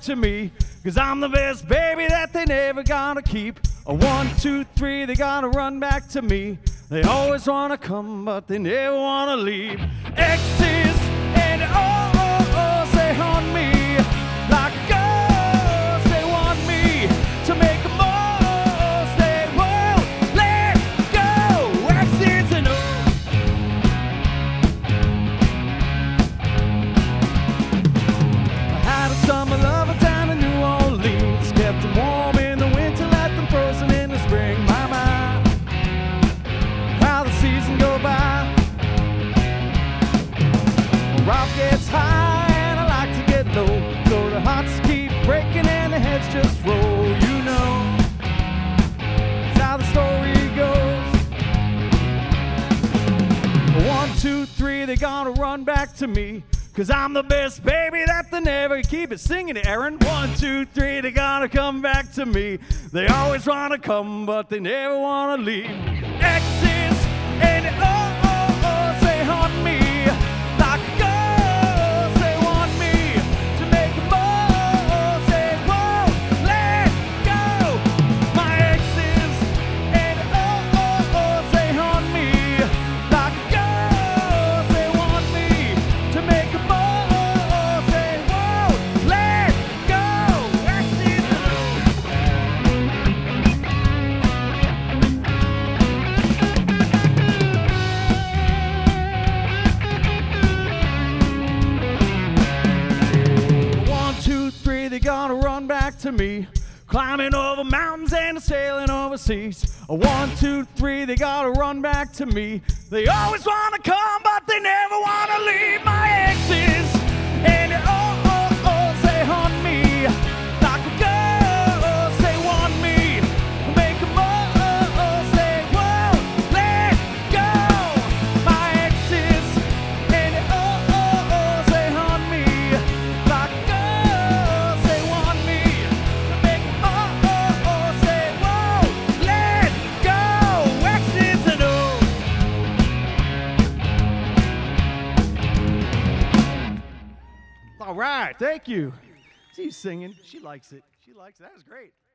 to me, 'cause I'm the best baby that they never gonna keep. A 1, 2, 3, they gotta run back to me. They always wanna come, but they never wanna leave. Exes and say haunt me like a ghost. They want me to make them all say, whoa, let go. Exes and I had a summer lover down in New Orleans, kept them warm in the winter, let them frozen in the spring. My, how the season go by. Rock gets high and I like to get low, so the hearts keep breaking and the heads just roll. You know, it's how the story goes. 1, 2, 3, they gonna run back to me, 'cause I'm the best baby that they never keep. It singing it, Aaron. 1, 2, 3, they gonna come back to me. They always wanna come, but they never wanna leave. Exes and say haunt me like a ghost. They want me to make them all say, whoa, let go. My exes and say haunt me like a ghost. They want me to make them all say, whoa, let go. Exes and 1, 2, 3, they gonna run back to me. Climbing over mountains and sailing overseas. 1, 2, 3, they gotta run back to me. They always wanna come, but they never wanna leave. My exes and say haunt me like a ghost. They want me to make them all say, whoa, let go. My exes and say haunt me like a ghost. They want me to make them all say, whoa, let go. Exes and All right, thank you. She's singing. She likes it. She likes it. That was great.